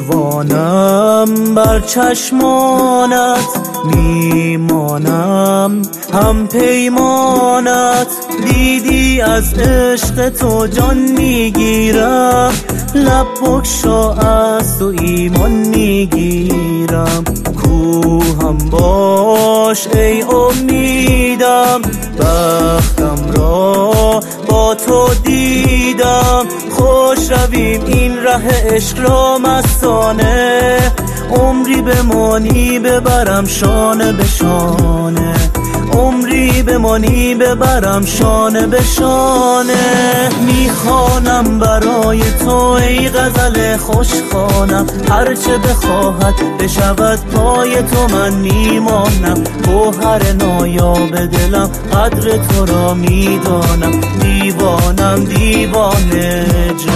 دیوانم بر چشمانت میمانم، هم پیمانت دیدی از عشق تو جان میگیرم، لب بگشا از تو ایمان میگیرم. کوهم باش ای امیدم، بختم را با تو دیدم. خوش رویم این ره عشق را مستانه، عمری بمانی ببرم شانه به شانه، عمری بمانی ببرم شانه به شانه. میخوانم برای تو ای غزل خوشخوانم، هرچه بخواهد بشود پای تو من میمانم. گوهر نایاب دلم قدر تو را میدانم، دیوانم دیوانه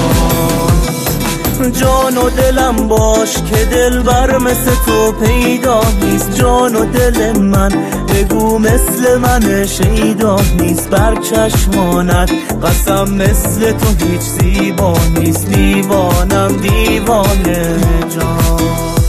جان و دلم باش که دلبر مثل تو پیدا نیست. جان و دل من بگو مثل من شیدا نیست، بر چشمانت قسم مثل تو هیچ زیبا نیست. دیوانم دیوانه جان.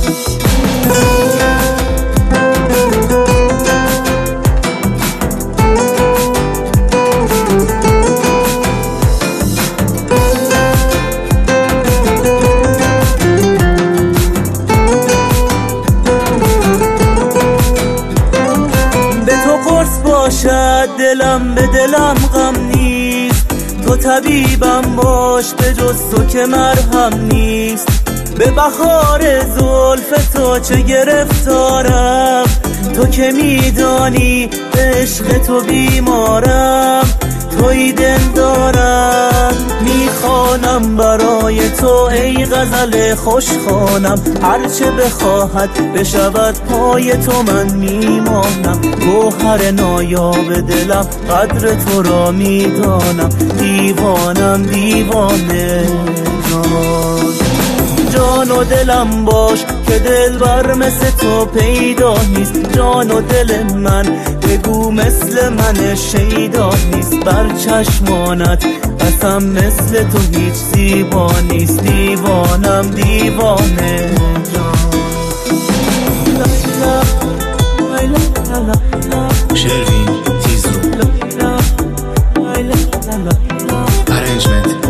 باشد دلم به دلم غم نیست، تو طبیبم باش به جز تو که مرهم نیست. به بهار زلف تو چه گرفتارم، تو که میدانی به عشق تو بیمارم. توی دل دارم میخوانم برای تو ای غزل خوشخوانم، هرچه بخواهد بشود پای تو من میمانم. گوهر نایاب دلم قدر تو را میدانم، دیوانم دیوانه جان. جان و دلم باش که دلبر مثل تو پیدا نیست، جان و دل من بگو مثل من شیدا نیست. بر چشمانت قسم مثل تو هیچ زیبا نیست. دیوانم دیوانه شروین تیزرو Arrangement